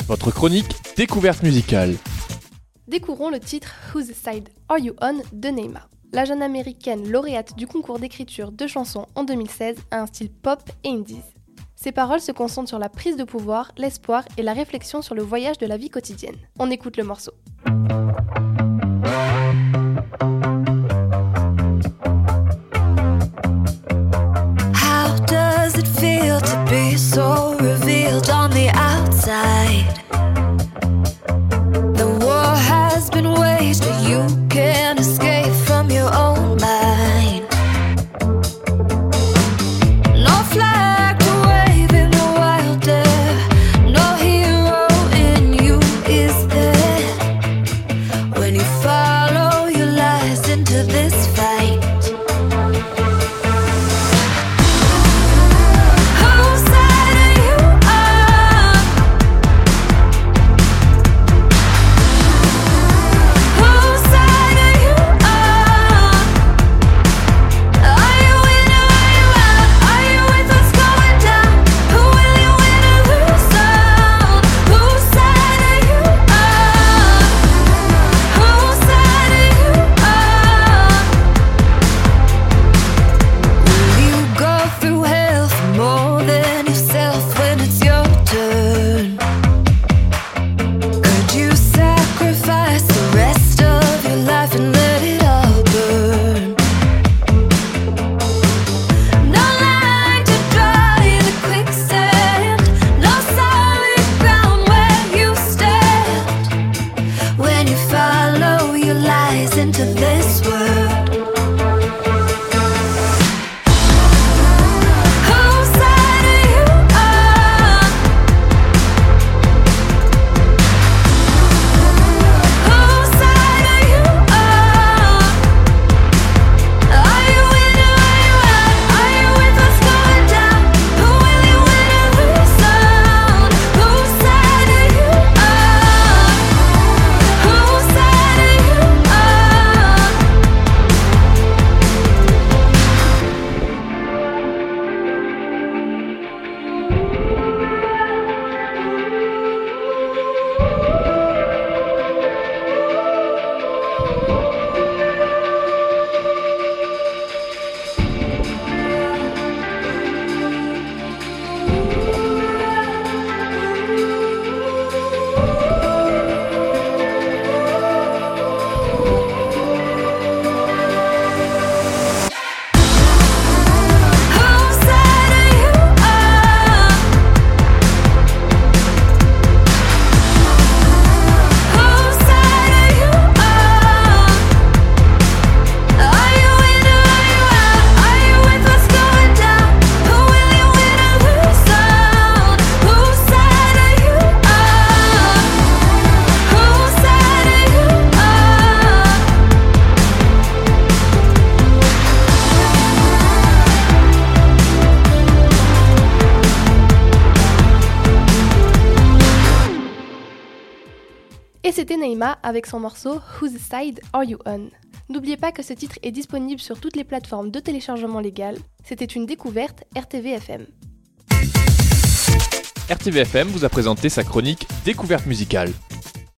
votre chronique découverte musicale. Découvrons le titre Whose Side Are You On de Neima. La jeune américaine lauréate du concours d'écriture de chansons en 2016 a un style pop et indies. Ses paroles se concentrent sur la prise de pouvoir, l'espoir et la réflexion sur le voyage de la vie quotidienne. On écoute le morceau. How does it feel to be so revealed on the outside? The war has been waged, but you can't escape from your own mind. No flag to wave in the wild air, no hero in you is there. When you follow your lies into this fight, whose side are you on? Whose side are you on? Are you in or are you out? Are you with what's going down? Who will you win or lose on? Whose side are you on? Whose side are you on? Will you go through hell for more than yourself when it's your turn? Could you sacrifice the rest of your life and let it all burn? No line to draw in the quicksand, no solid ground where you stand. When you follow your lies into this world, whose side are you on? Whose side are you on? Are you in or are you out? Are you with what's going down? Who will you win or lose on? Whose side are you on? Whose side are you on? Whose side are you on? Whose side are you on? Are you in or are you out? Are you with what's going down? Who will you win or lose on? Whose side are you on? Whose side are you on? Et c'était Neima avec son morceau Whose Side Are You On. N'oubliez pas que ce titre est disponible sur toutes les plateformes de téléchargement légal. C'était une découverte RTVFM. RTVFM vous a présenté sa chronique découverte musicale.